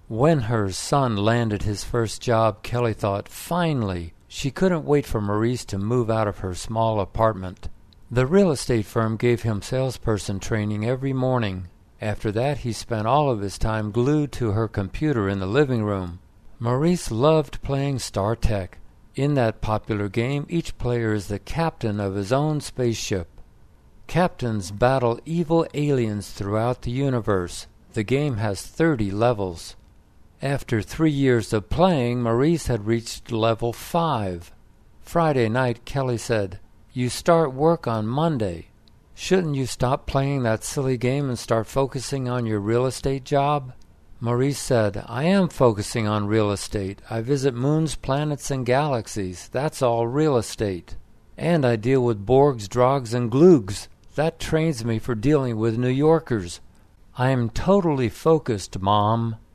When her son landed his first job, Kelly thought, finally, she couldn't wait for Maurice to move out of her small apartment. The real estate firm gave him salesperson training every morning. After that, he spent all of his time glued to her computer in the living room. Maurice loved playing StarTech. In that popular game, each player is the captain of his own spaceship. Captains battle evil aliens throughout the universe. The game has 30 levels. After 3 years of playing, Maurice had reached level 5. Friday night, Kelly said, "You start work on Monday. Shouldn't you stop playing that silly game and start focusing on your real estate job?" Maurice said, "I am focusing on real estate. I visit moons, planets, and galaxies. That's all real estate. And I deal with Borgs, Drogs, and Gloogs. That trains me for dealing with New Yorkers. I am totally focused, Mom."